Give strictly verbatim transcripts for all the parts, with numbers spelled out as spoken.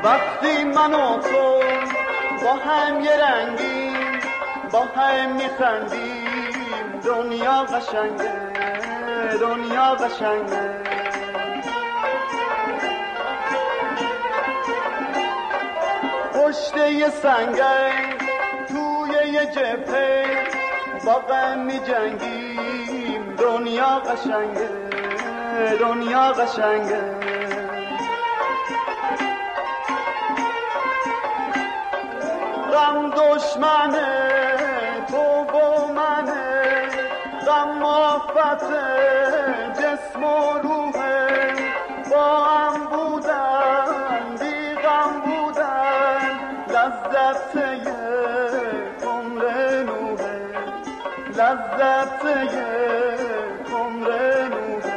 وقتی من و تو با هم یه رنگیم، با هم میخندیم، دنیا قشنگه، دنیا قشنگه. پشت یه سنگر توی یه جبهه با غم میجنگیم، دنیا قشنگه، دنیا قشنگه. غم دشمنه تو با منه، غم آفت جسم و روحه، با هم بودن بی غم بودن، لذت یک عمر نوحه، لذت یک عمر نوحه.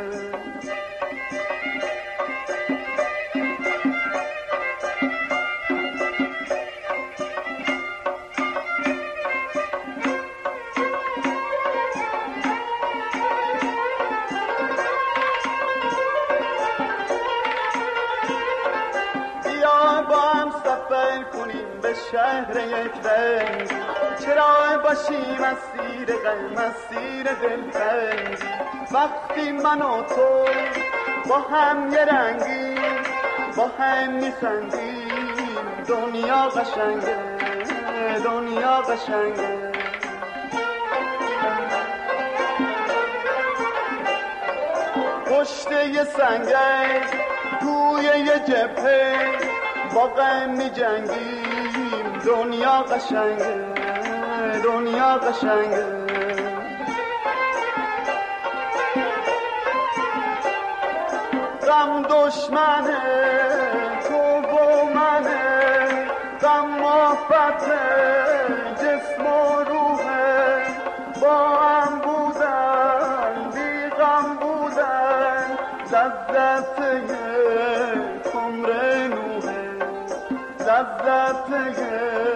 شهر یک رنگ، چرا باشیم اسیر غم، اسیر دلتنگ. وقتی من و تو با هم یه رنگیم، با هم میخندیم، دنیا قشنگه، دنیا قشنگه. پشت یه سنگر توی یه جبهه با غم میجنگیم، دنیا قشنگه، دنیا قشنگه. غم دشمنه تو با منه، غم آفت جسم و روحه، با هم بودن بی غم بودن، لذت یک عمر نوحه، لذت یک